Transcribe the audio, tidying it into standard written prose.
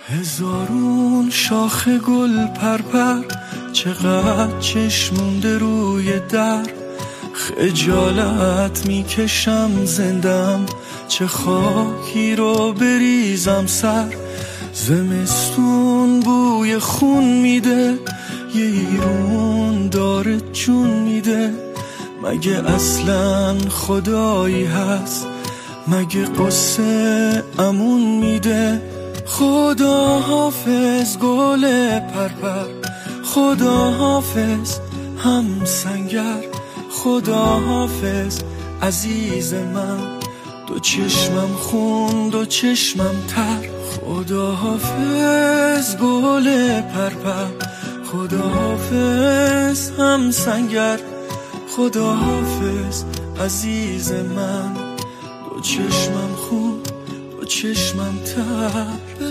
هزارون شاخ گل پرپر، چقدر چشم مونده روی در. خجالت میکشم زندم، چه خاکی رو بریزم سر. زمستون بوی خون میده، یه ایرون داره جون میده. مگه اصلا خدایی هست؟ مگه قصه امون میده؟ خدا حافظ گل پرپر، خدا حافظ هم سنگر، خدا حافظ عزیز من. دو چشمم خون دو چشمم تر. خدا حافظ گل پرپر، خدا حافظ هم سنگر، خدا حافظ عزیز من. دو چشمم خون دو چشمم تر.